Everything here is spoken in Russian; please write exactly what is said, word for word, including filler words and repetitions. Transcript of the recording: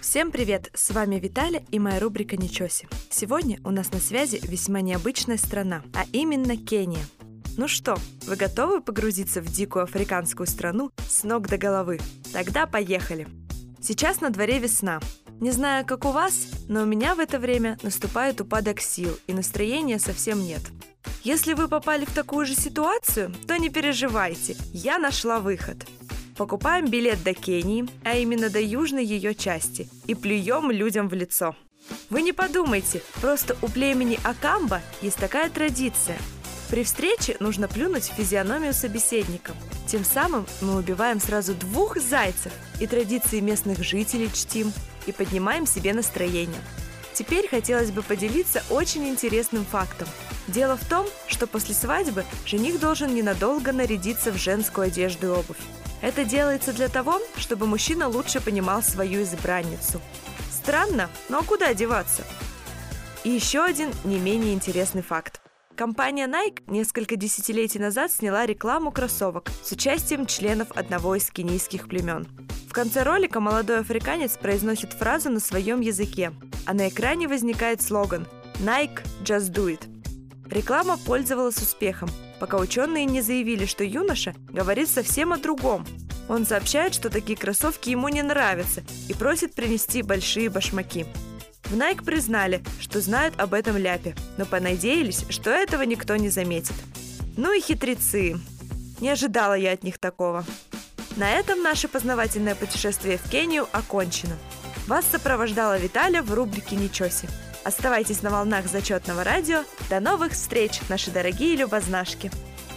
Всем привет! С вами Виталя и моя рубрика «Ничоси». Сегодня у нас на связи весьма необычная страна, а именно Кения. Ну что, вы готовы погрузиться в дикую африканскую страну с ног до головы? Тогда поехали! Сейчас на дворе весна. Не знаю, как у вас, но у меня в это время наступает упадок сил, и настроения совсем нет. Если вы попали в такую же ситуацию, то не переживайте, я нашла выход. Покупаем билет до Кении, а именно до южной ее части, и плюем людям в лицо. Вы не подумайте, просто у племени Акамба есть такая традиция. При встрече нужно плюнуть в физиономию собеседника. Тем самым мы убиваем сразу двух зайцев, и традиции местных жителей чтим, и поднимаем себе настроение. Теперь хотелось бы поделиться очень интересным фактом. Дело в том, что после свадьбы жених должен ненадолго нарядиться в женскую одежду и обувь. Это делается для того, чтобы мужчина лучше понимал свою избранницу. Странно, но куда деваться? И еще один не менее интересный факт. Компания Nike несколько десятилетий назад сняла рекламу кроссовок с участием членов одного из кенийских племен. В конце ролика молодой африканец произносит фразу на своем языке, а на экране возникает слоган «Nike, just do it». Реклама пользовалась успехом, пока ученые не заявили, что юноша говорит совсем о другом. Он сообщает, что такие кроссовки ему не нравятся, и просит принести большие башмаки. В Nike признали, что знают об этом ляпе, но понадеялись, что этого никто не заметит. Ну и хитрецы. Не ожидала я от них такого. На этом наше познавательное путешествие в Кению окончено. Вас сопровождала Виталя в рубрике «Ничоси». Оставайтесь на волнах зачетного радио. До новых встреч, наши дорогие любознашки!